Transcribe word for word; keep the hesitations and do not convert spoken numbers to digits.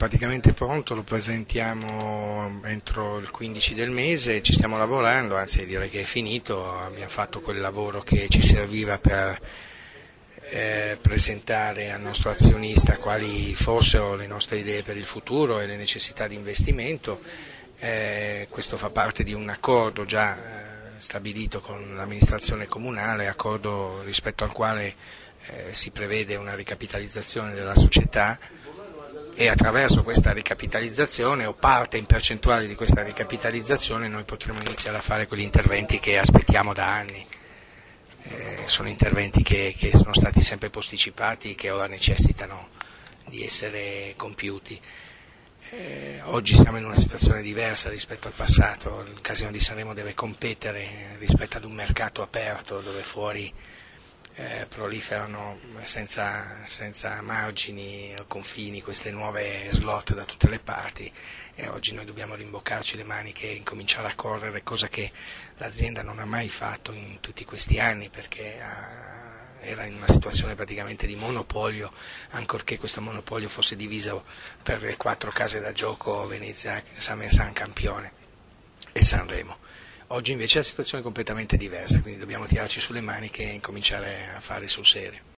praticamente pronto, lo presentiamo entro il quindici del mese, ci stiamo lavorando, anzi direi che è finito, abbiamo fatto quel lavoro che ci serviva per eh, presentare al nostro azionista quali fossero le nostre idee per il futuro e le necessità di investimento. Eh, questo fa parte di un accordo già eh, stabilito con l'amministrazione comunale, accordo rispetto al quale eh, si prevede una ricapitalizzazione della società, e attraverso questa ricapitalizzazione o parte in percentuale di questa ricapitalizzazione noi potremo iniziare a fare quegli interventi che aspettiamo da anni. Eh, sono interventi che, che sono stati sempre posticipati e che ora necessitano di essere compiuti. Eh, oggi siamo in una situazione diversa rispetto al passato, il Casino di Sanremo deve competere rispetto ad un mercato aperto dove fuori eh, proliferano senza, senza margini o confini queste nuove slot da tutte le parti, e oggi noi dobbiamo rimboccarci le maniche e incominciare a correre, cosa che l'azienda non ha mai fatto in tutti questi anni, perché ha era in una situazione praticamente di monopolio, ancorché questo monopolio fosse diviso per le quattro case da gioco Venezia, San, San Campione e Sanremo. Oggi invece la situazione è completamente diversa, quindi dobbiamo tirarci sulle maniche e incominciare a fare sul serio.